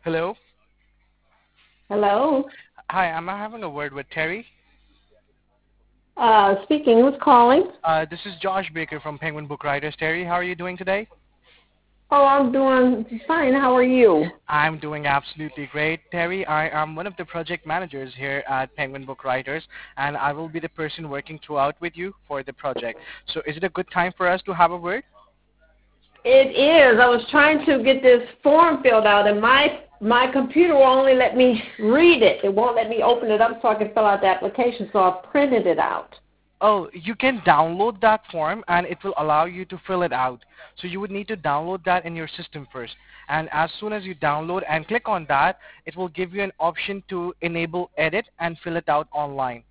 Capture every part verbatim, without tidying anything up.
Hello. Hello. Hi, am I having a word with Terry? Uh, speaking. Who's calling? Uh, this is Josh Baker from Penguin Book Writers. Terry, how are you doing today? Oh, I'm doing fine. How are you? I'm doing absolutely great. Terry, I am one of the project managers here at Penguin Book Writers, and I will be the person working throughout with you for the project. So is it a good time for us to have a word? It is. I was trying to get this form filled out, and my my computer will only let me read it. It won't let me open it up so I can fill out the application. So I printed it out. Oh, you can download that form and it will allow you to fill it out. So you would need to download that in your system first. And as soon as you download and click on that, it will give you an option to enable edit and fill it out online.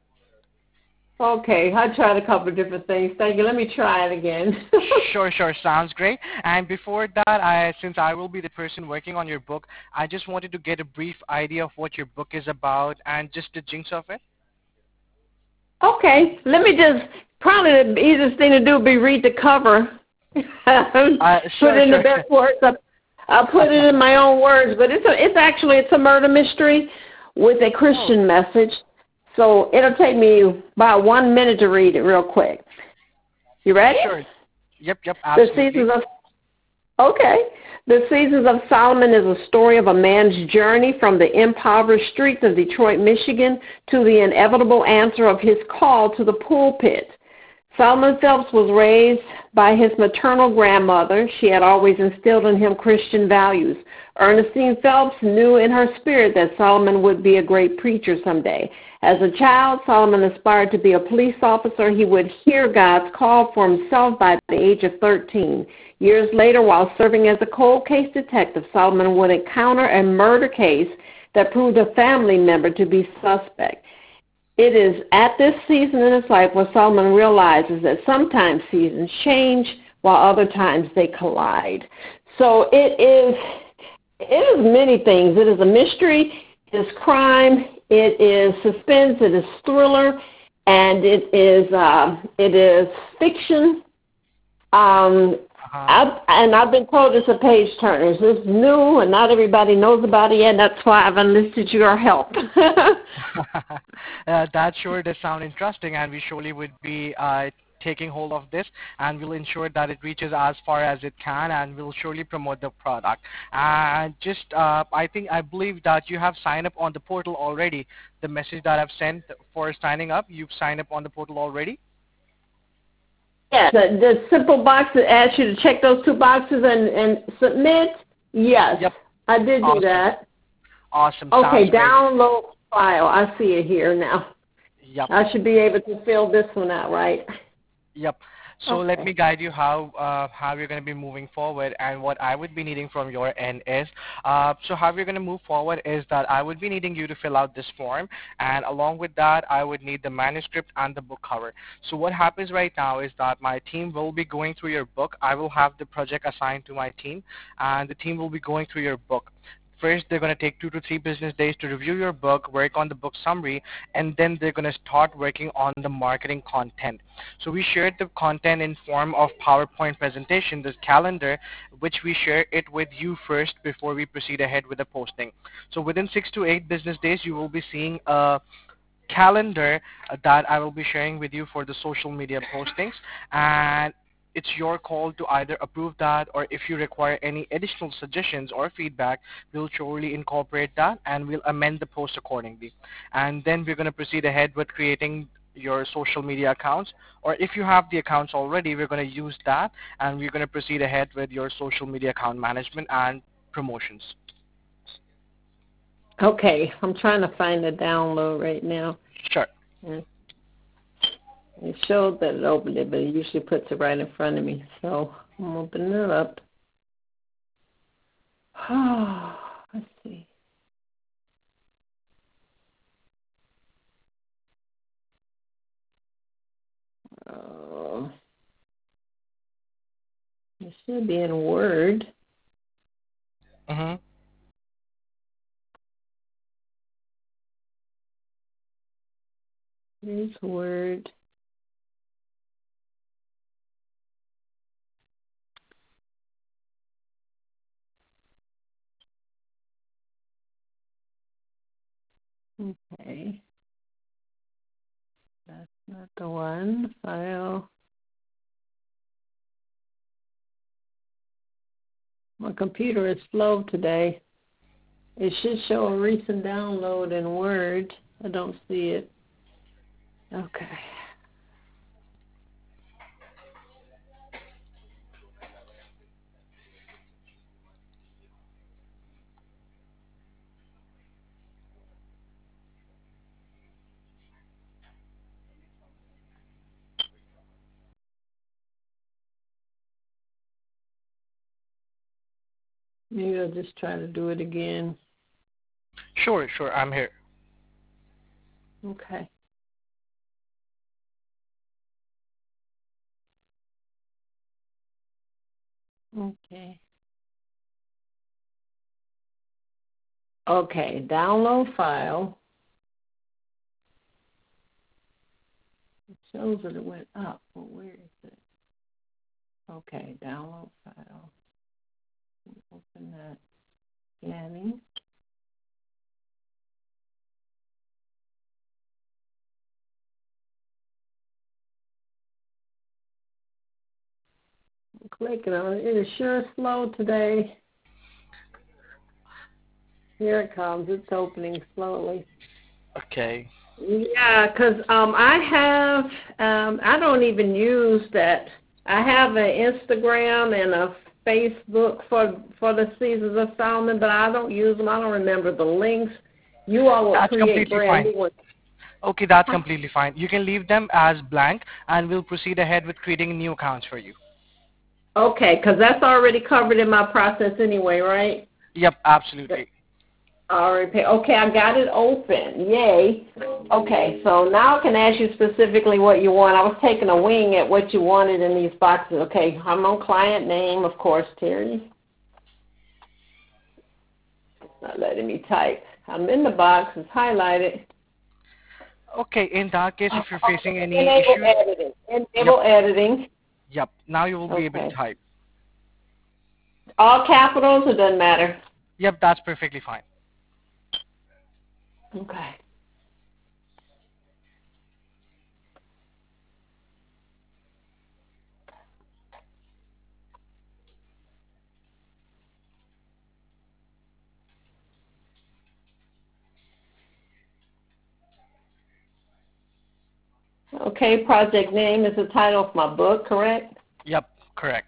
Okay, I tried a couple of different things. Thank you. Let me try it again. Sure, sure, sounds great. And before that, I, since I will be the person working on your book, I just wanted to get a brief idea of what your book is about and just the jinx of it. Okay, let me just. Probably the easiest thing to do would be read the cover. Uh, Put sure, in the sure. best words. I, I put it in my own words, but it's a, it's actually it's a murder mystery with a Oh, Christian message. So it'll take me about one minute to read it real quick. You ready? sure. Yep, yep, The seasons absolutely. of Okay. The Seasons of Solomon is a story of a man's journey from the impoverished streets of Detroit, Michigan, to the inevitable answer of his call to the pulpit. Solomon Phelps was raised by his maternal grandmother. She had always instilled in him Christian values. Ernestine Phelps knew in her spirit that Solomon would be a great preacher someday. As a child, Solomon aspired to be a police officer. He would hear God's call for himself by the age of thirteen. Years later, while serving as a cold case detective, Solomon would encounter a murder case that proved a family member to be suspect. It is at this season in his life where Solomon realizes that sometimes seasons change while other times they collide. So it is it is many things. It is a mystery, it is crime, it is suspense, it is thriller, and it is uh, it is fiction. Um, Uh-huh. I've, and I've been told it's a page turner. It's new, and not everybody knows about it yet. And that's why I've enlisted your help. uh, that sure does sound interesting, and we surely would be uh, taking hold of this, and we'll ensure that it reaches as far as it can, and we'll surely promote the product. And just, uh, I think, I believe that you have signed up on the portal already. The message that I've sent for signing up, you've signed up on the portal already? Yes, the, the simple box that asks you to check those two boxes and, and submit. Yes, Yep. I did do Awesome. that. Awesome. Sounds Okay, great. download file. I see it here now. Yep. I should be able to fill this one out, right? Yep. So let Okay. me guide you how uh, how you're going to be moving forward, and what I would be needing from your end is, uh, so how you're going to move forward is that I would be needing you to fill out this form, and along with that, I would need the manuscript and the book cover. So what happens right now is that my team will be going through your book. I will have the project assigned to my team, and the team will be going through your book. First, they're going to take two to three business days to review your book, work on the book summary, and then they're going to start working on the marketing content. So we shared the content in form of PowerPoint presentation, this calendar, which we share it with you first before we proceed ahead with the posting. So within six to eight business days, you will be seeing a calendar uh, that I will be sharing with you for the social media postings, and it's your call to either approve that, or if you require any additional suggestions or feedback, we'll surely incorporate that and we'll amend the post accordingly. And then we're going to proceed ahead with creating your social media accounts, or if you have the accounts already, we're going to use that, and we're going to proceed ahead with your social media account management and promotions. Okay, I'm trying to find the download right now. Sure. And it showed that it opened it, but it usually puts it right in front of me. So I'm opening it up. Oh, let's see. Oh, it should be in Word. Mm-hmm. Here's Word. Okay. That's not the one. File. My computer is slow today. It should show a recent download in Word. I don't see it. Okay. Maybe I'll just try to do it again. Sure, sure. I'm here. Okay. Okay. Okay, download file. It shows that it went up, but where is it? Okay, download file. Open that. Scanning. I'm clicking on it. It is sure slow today. Here it comes. It's opening slowly. Okay. Yeah, 'cause um, I have, um, I don't even use that. I have an Instagram and a Facebook for for the Seasons of Solomon, but I don't use them. I don't remember the links. You all will That's create completely brand fine. new ones. Okay, that's completely fine. You can leave them as blank, and we'll proceed ahead with creating new accounts for you. Okay, 'cause that's already covered in my process anyway, right? Yep, absolutely. Already pay. Okay, I got it open. Yay. Okay, so now I can ask you specifically what you want. I was taking a wing at what you wanted in these boxes. Okay, I'm on client name, of course, Terry. It's not letting me type. I'm in the box. It's highlighted. Okay, in that case, if you're facing Okay, any enable issues, editing. yep, Enable editing. yep. Now you will be able to Okay. type. All capitals, it doesn't matter. Yep, that's perfectly fine. Okay. Okay, project name is the title of my book, correct? Yep, correct.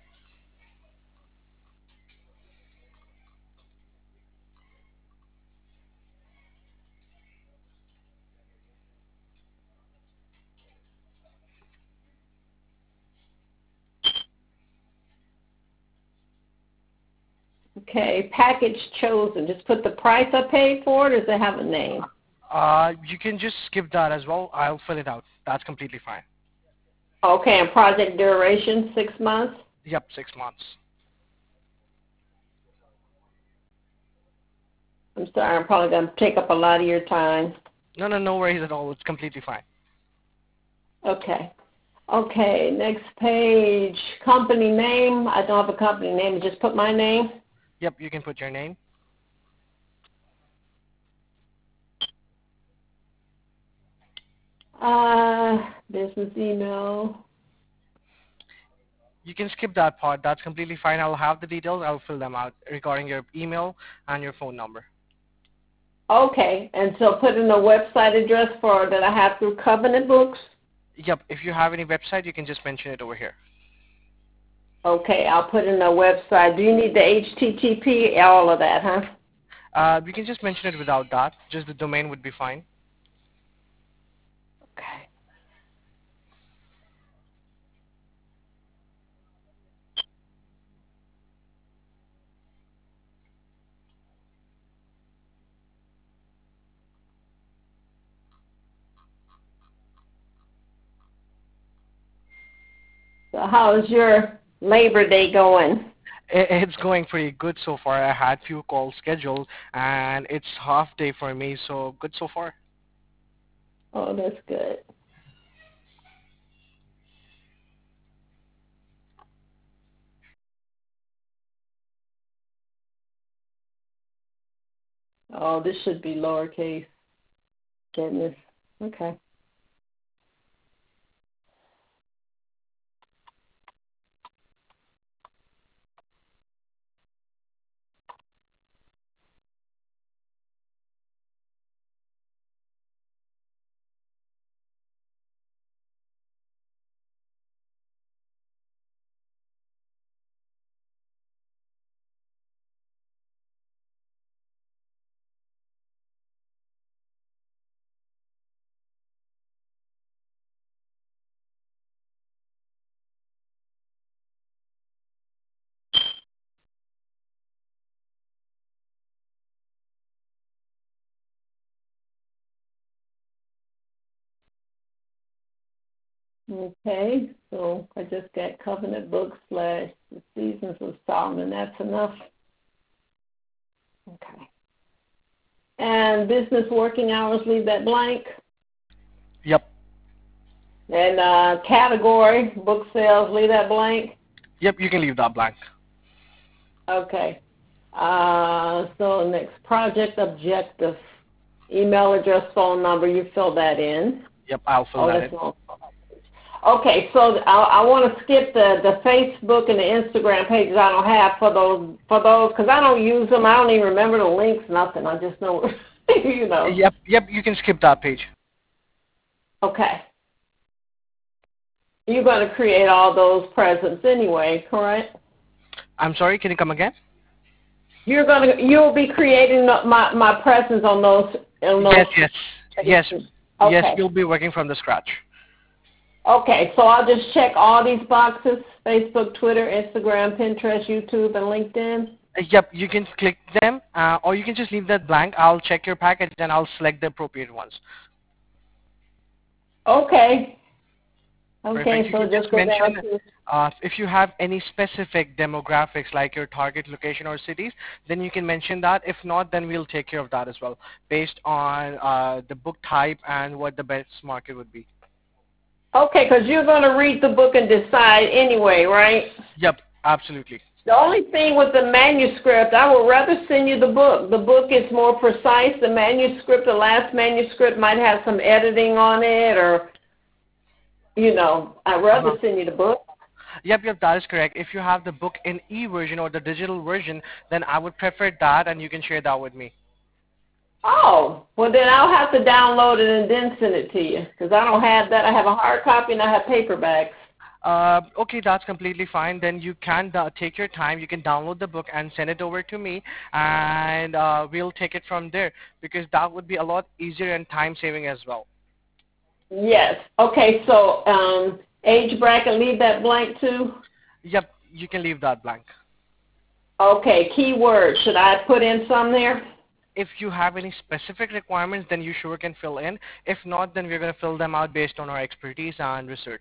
Okay, package chosen. Just put the price I paid for it, or does it have a name? Uh, you can just skip that as well. I'll fill it out. That's completely fine. Okay, and project duration, six months? Yep, six months. I'm sorry, I'm probably going to take up a lot of your time. No, no, no worries at all. It's completely fine. Okay. Okay, next page. Company name. I don't have a company name. Just put my name. Yep, you can put your name. Uh, business email. You can skip that part. That's completely fine. I'll have the details. I'll fill them out regarding your email and your phone number. Okay, and so put in a website address for that I have through Covenant Books. Yep, if you have any website, you can just mention it over here. Okay, I'll put in a website. Do you need the H T T P? All of that, huh? Uh, you can just mention it without that. Just the domain would be fine. Okay. So how's your Labor Day going? I- It's going pretty good so far. I had few calls scheduled, and it's half day for me, so good so far. Oh, that's good. Oh, this should be lowercase. Goodness. Okay. Okay, so I just got Covenant Books slash The Seasons of Solomon. That's enough. Okay. And business working hours, leave that blank. Yep. And uh, category, book sales, leave that blank. Yep, you can leave that blank. Okay. Uh, so next, project objective, email address, phone number, you fill that in. Yep, I'll fill oh, that that's in. not. Okay, so I, I want to skip the, the Facebook and the Instagram pages I don't have for those, for those, because I don't use them. I don't even remember the links, nothing. I just know, you know. Yep, yep, you can skip that page. Okay. You're going to create all those presents anyway, correct? I'm sorry, can you come again? You're going to, you'll be creating my, my presents on those, on those. Yes, yes, yes, okay. yes, you'll be working from the scratch. Okay, so I'll just check all these boxes, Facebook, Twitter, Instagram, Pinterest, YouTube, and LinkedIn? Uh, yep, you can click them, uh, or you can just leave that blank. I'll check your package, and I'll select the appropriate ones. Okay. Perfect. Okay, You so can just just go mention down to... uh, if you have any specific demographics like your target location or cities, then you can mention that. If not, then we'll take care of that as well, based on uh, the book type and what the best market would be. Okay, because you're going to read the book and decide anyway, right? Yep, absolutely. The only thing with the manuscript, I would rather send you the book. The book is more precise. The manuscript, the last manuscript might have some editing on it or, you know, I'd rather Uh-huh. send you the book. Yep, yep, that is correct. If you have the book in e-version or the digital version, then I would prefer that, and you can share that with me. Oh, well then I'll have to download it and then send it to you because I don't have that. I have a hard copy and I have paperbacks. Uh, okay, that's completely fine. Then you can uh, take your time. You can download the book and send it over to me, and uh, we'll take it from there because that would be a lot easier and time-saving as well. Yes. Okay, so um, age bracket, leave that blank too? Yep, you can leave that blank. Okay, keywords. Should I put in some there? If you have any specific requirements, then you sure can fill in. If not, then we're going to fill them out based on our expertise and research.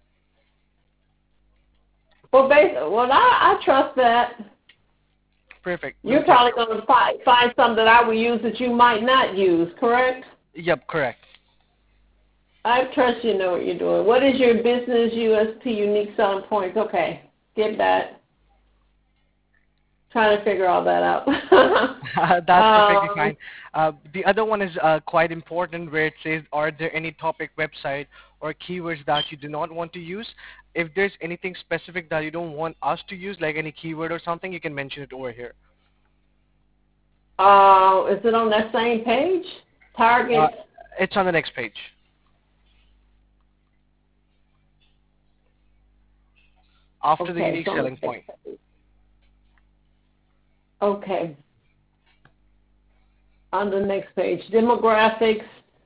Well, bas- well, I, I trust that. Perfect. You're We'll probably going to find, find some that I will use that you might not use, correct? Yep, correct. I trust you know what you're doing. What is your business U S P, unique selling points? Okay, get that. Trying to figure all that out. That's perfectly um, fine. Uh, the other one is uh, quite important where it says, are there any topic, website, or keywords that you do not want to use? If there's anything specific that you don't want us to use, like any keyword or something, you can mention it over here. Uh, is it on that same page? Target. Uh, it's on the next page. After okay, the unique so selling point. Okay. On the next page, demographics.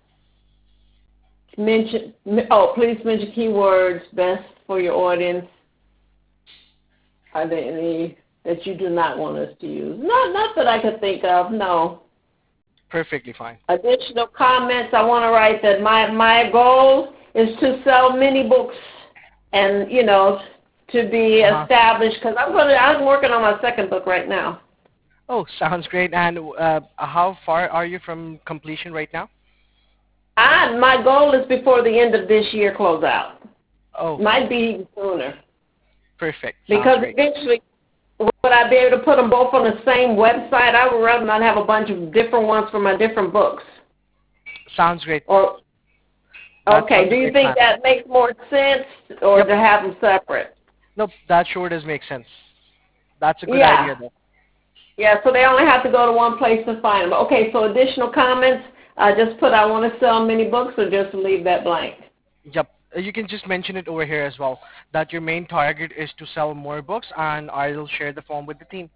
Mention. Oh, please mention keywords best for your audience. Are there any that you do not want us to use? Not, not that I could think of. No. Perfectly fine. Additional comments. I want to write that my my goal is to sell many books, and you know, to be Uh-huh. established. Because I'm going to. I'm working on my second book right now. Oh, sounds great. And uh, how far are you from completion right now? I my goal is before the end of this year close out. Oh, Might be sooner. perfect. Sounds Because great. eventually, would I be able to put them both on the same website? I would rather not have a bunch of different ones for my different books. Sounds great. Or That okay, sounds do a you great plan. think that makes more sense, or Yep. to have them separate? Nope. That sure does make sense. That's a good Yeah, idea, though. yeah. So they only have to go to one place to find them. Okay, so additional comments. Uh, just put I want to sell many books, or just leave that blank. Yep. Uh, You can just mention it over here as well. That your main target is to sell more books, and I'll share the form with the team.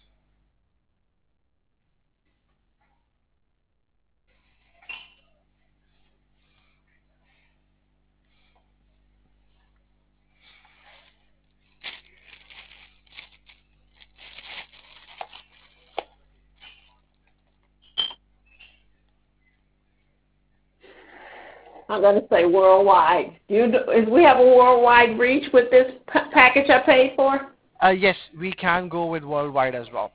I'm going to say worldwide. Do you, do- is we have a worldwide reach with this p- package I paid for? Uh, yes, we can go with worldwide as well.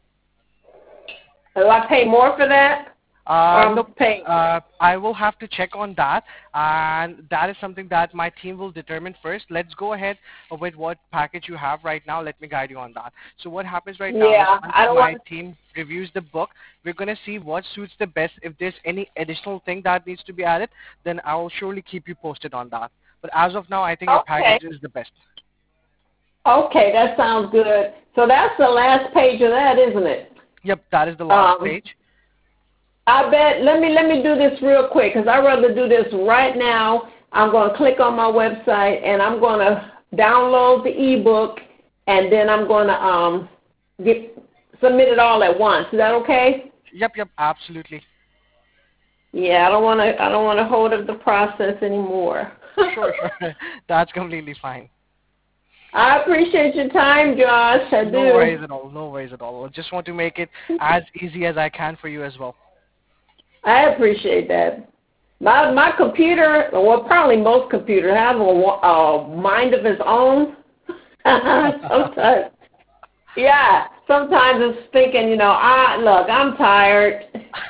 Do I pay more for that, or Uh, I'm nope. paying? Uh, I will have to check on that, and that is something that my team will determine first. Let's go ahead with what package you have right now. Let me guide you on that. So what happens right now is Yeah, once I don't my want. team reviews the book, we're going to see what suits the best. If there's any additional thing that needs to be added, then I will surely keep you posted on that. But as of now, I think your Okay, package is the best. okay, that sounds good. So that's the last page of that, isn't it? Yep, that is the last Um, page. I bet. Let me let me do this real quick because I'd rather do this right now. I'm going to click on my website and I'm going to download the ebook, and then I'm going to um get submit it all at once. Is that okay? Yep, yep, absolutely. Yeah, I don't want to. I don't want to hold up the process anymore. Sure, sure. That's completely fine. I appreciate your time, Josh. I No do. worries at all. No worries at all. I just want to make it as easy as I can for you as well. I appreciate that. My my computer, well, probably most computers have a, a mind of its own. Sometimes, yeah. Sometimes it's thinking, you know, I look, I'm tired.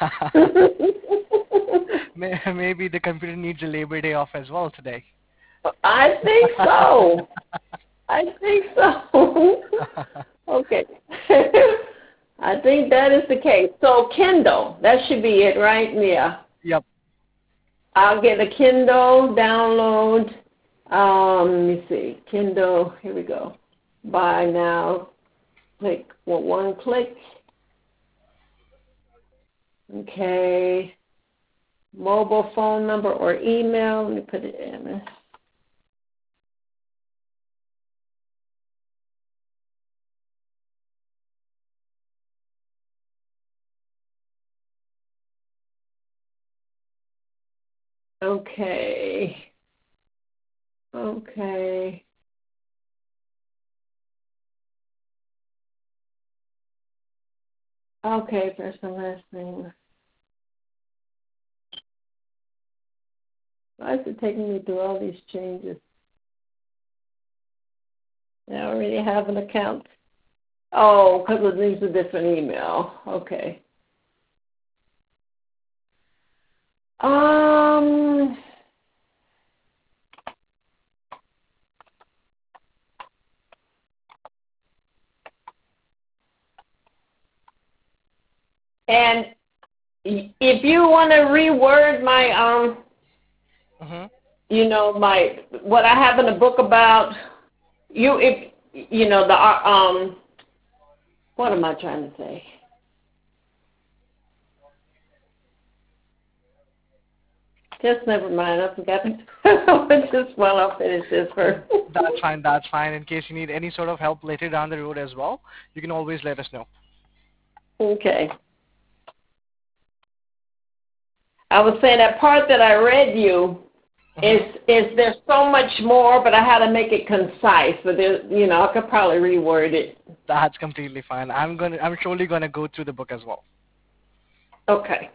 May- Maybe the computer needs a Labor Day off as well today. I think so. I think so. Okay. I think that is the case. So Kindle, that should be it, right? Yeah. Yep. I'll get a Kindle download. Um, let me see. Kindle, here we go. Buy now. Click well, one click. Okay. Mobile phone number or email. Let me put it in. Okay. Okay. Okay, first and last name. Why is it taking me through all these changes? I already have an account. Oh, because it needs a different email. Okay. Um, and if you want to reword my, um, Mhm. you know, my what I have in the book about you, if you know the, uh, um, what am I trying to say? Just never mind. I forgot. Just while I finish this first. That's fine. That's fine. In case you need any sort of help later down the road as well, you can always let us know. Okay. I was saying that part that I read you is Mhm. is there's so much more, but I had to make it concise. But there, you know, I could probably reword it. That's completely fine. I'm gonna. I'm surely gonna go through the book as well. Okay.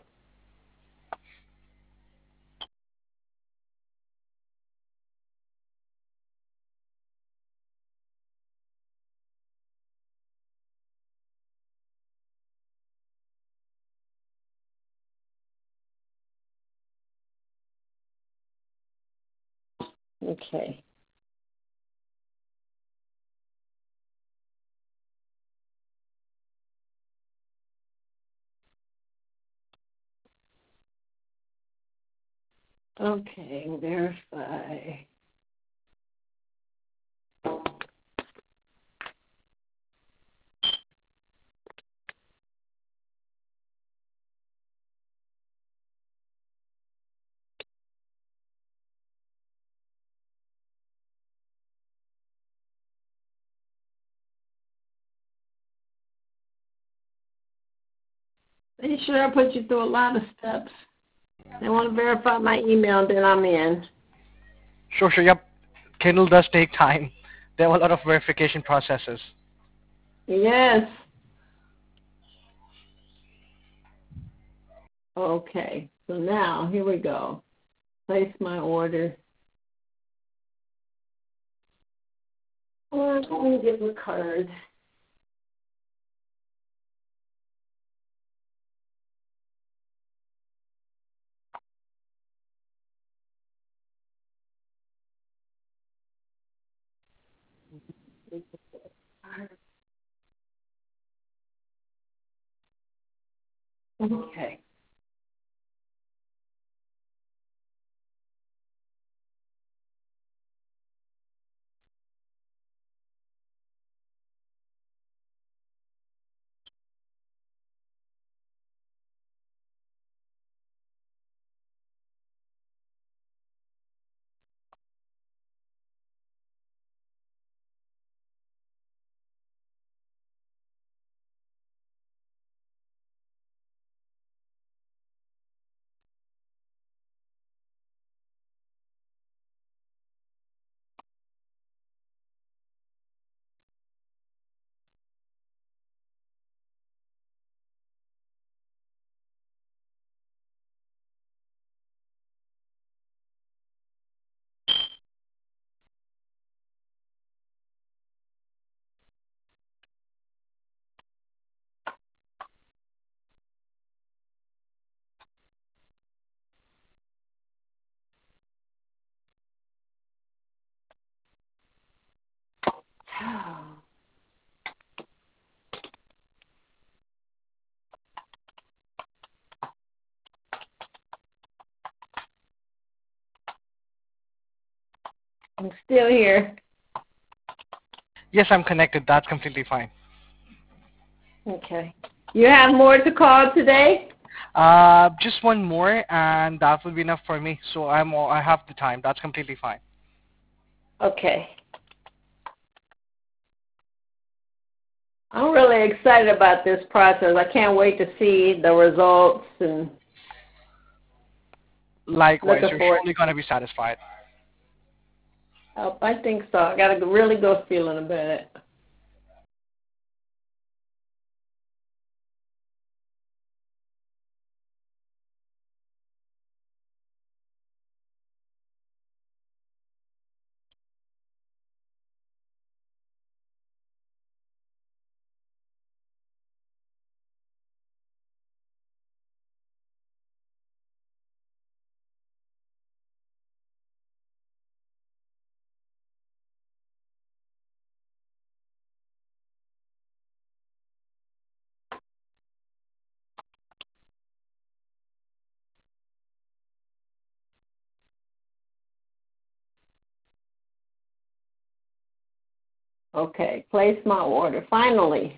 Okay. Okay, verify. They sure put you through a lot of steps. They want to verify my email, then I'm in. Sure, sure. Yep. Kindle does take time. There are a lot of verification processes. Yes. Okay, so now here we go. Place my order. Oh, I'm going to get my card. Okay. I'm still here. Yes, I'm connected. That's completely fine. Okay. You have more to call today? Uh, just one more, and that will be enough for me. So I'm all, I have the time. That's completely fine. Okay. I'm really excited about this process. I can't wait to see the results and Likewise, looking you're forward. surely going to be satisfied. Oh, I think so. I got a really good feeling about it. Okay, place my order. Finally.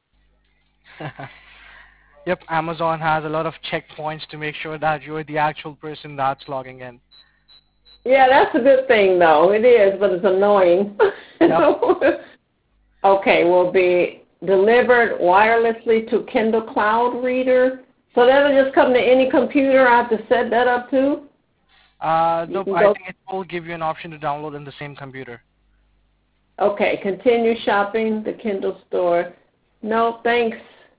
Yep, Amazon has a lot of checkpoints to make sure that you're the actual person that's logging in. Yeah, that's a good thing, though. It is, but it's annoying. Yep. Okay, will be delivered wirelessly to Kindle Cloud Reader. So that'll just come to any computer. I have to set that up too. Uh, You nope, can I go. think it will give you an option to download in the same computer. Okay, continue shopping the Kindle store. No, thanks.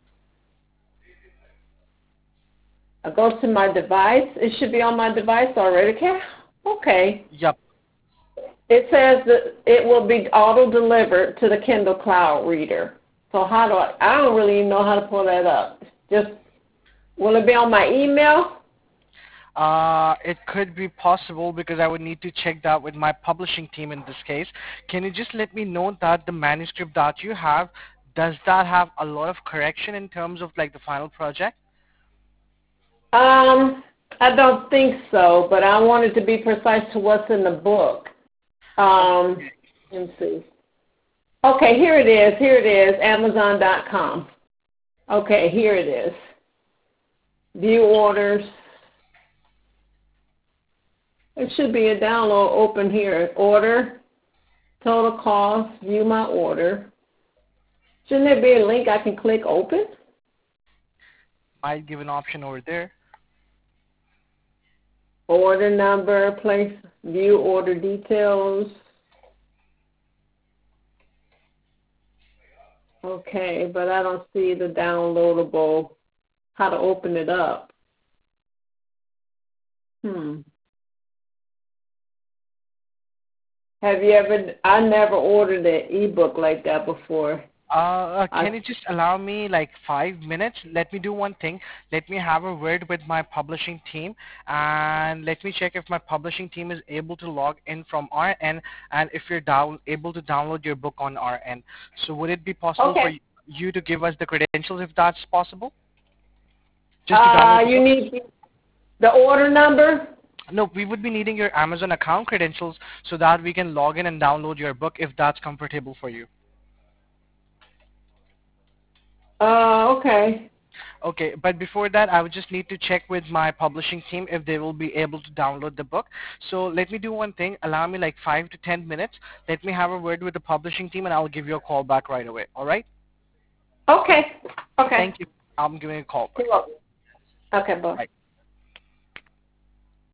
I go to my device. It should be on my device already. Okay. Okay. Yep. It says that it will be auto delivered to the Kindle Cloud Reader. So how do I? I don't really know how to pull that up. Just will it be on my email? Uh, it could be possible because I would need to check that with my publishing team in this case. Can you just let me know that the manuscript that you have, does that have a lot of correction in terms of like the final project? Um, I don't think so, but I wanted to be precise to what's in the book. Um, let me see. Okay, here it is. Here it is, Amazon dot com. Okay, here it is. View orders. It should be a download open here. Order, total cost, view my order. Shouldn't there be a link I can click open? Might give an option over there. Order number, place, view order details. Okay, but I don't see the downloadable, how to open it up. Hmm. Have you ever, I never ordered an ebook like that before. Uh, uh, can I, you just allow me like five minutes? Let me do one thing. Let me have a word with my publishing team, and let me check if my publishing team is able to log in from our end, and if you're down able to download your book on our end. So would it be possible for okay. you to give us the credentials if that's possible? Just to Uh, download the you book? need the order number? No, we would be needing your Amazon account credentials so that we can log in and download your book if that's comfortable for you. Uh, okay. Okay, but before that, I would just need to check with my publishing team if they will be able to download the book. So let me do one thing. Allow me like five to ten minutes. Let me have a word with the publishing team, and I'll give you a call back right away. All right? Okay. Okay. Thank you. I'm giving a call back. You're welcome. Okay, bye. Bye.